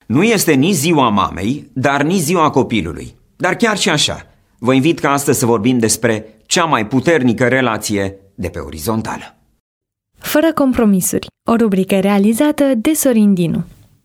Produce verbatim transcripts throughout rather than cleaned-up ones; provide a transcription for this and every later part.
Nu este nici ziua mamei, dar nici ziua copilului. Dar chiar și așa, vă invit ca astăzi să vorbim despre cea mai puternică relație de pe orizontală. Fără compromisuri, o rubrică realizată de Sorin Dinu.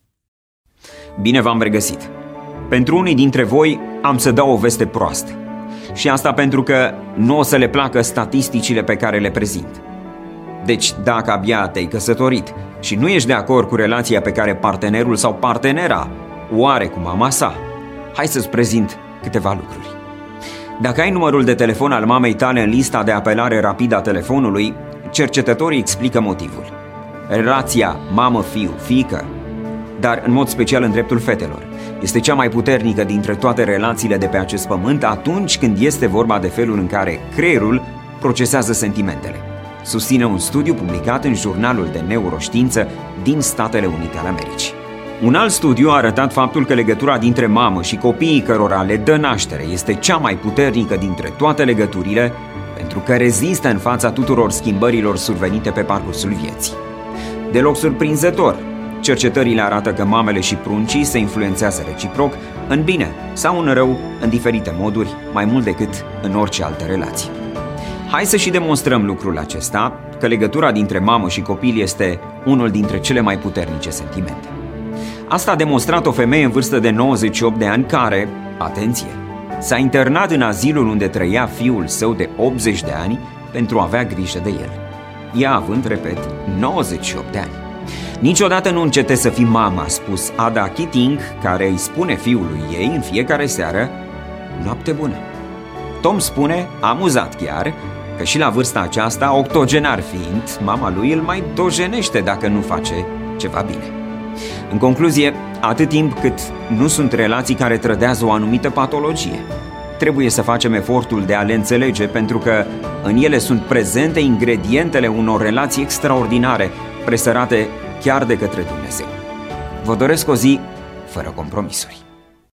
Bine v-am regăsit! Pentru unii dintre voi am să dau o veste proastă. Și asta pentru că nu o să le placă statisticile pe care le prezint. Deci, dacă abia te-ai căsătorit și nu ești de acord cu relația pe care partenerul sau partenera o are cu mama sa, hai să-ți prezint câteva lucruri. Dacă ai numărul de telefon al mamei tale în lista de apelare rapidă a telefonului, cercetătorii explică motivul. Relația mamă-fiu, fiică, dar în mod special în dreptul fetelor, este cea mai puternică dintre toate relațiile de pe acest pământ atunci când este vorba de felul în care creierul procesează sentimentele. Susține un studiu publicat în Jurnalul de Neuroștiință din Statele Unite ale Americii. Un alt studiu a arătat faptul că legătura dintre mamă și copiii cărora le dă naștere este cea mai puternică dintre toate legăturile, pentru că rezistă în fața tuturor schimbărilor survenite pe parcursul vieții. Deloc surprinzător, cercetările arată că mamele și pruncii se influențează reciproc, în bine sau în rău, în diferite moduri, mai mult decât în orice altă relație. Hai să și demonstrăm lucrul acesta, că legătura dintre mamă și copil este unul dintre cele mai puternice sentimente. Asta a demonstrat o femeie în vârstă de nouăzeci și opt de ani care, atenție, s-a internat în azilul unde trăia fiul său de optzeci de ani pentru a avea grijă de el. Ea având, repet, nouăzeci și opt de ani. Niciodată nu încete să fii mamă, a spus Ada Keating, care îi spune fiului ei în fiecare seară, noapte bună. Tom spune, amuzat chiar, că și la vârsta aceasta, octogenar fiind, mama lui îl mai dojenește dacă nu face ceva bine. În concluzie, atât timp cât nu sunt relații care trădează o anumită patologie, trebuie să facem efortul de a le înțelege, pentru că în ele sunt prezente ingredientele unor relații extraordinare, presărate chiar de către Dumnezeu. Vă doresc o zi fără compromisuri.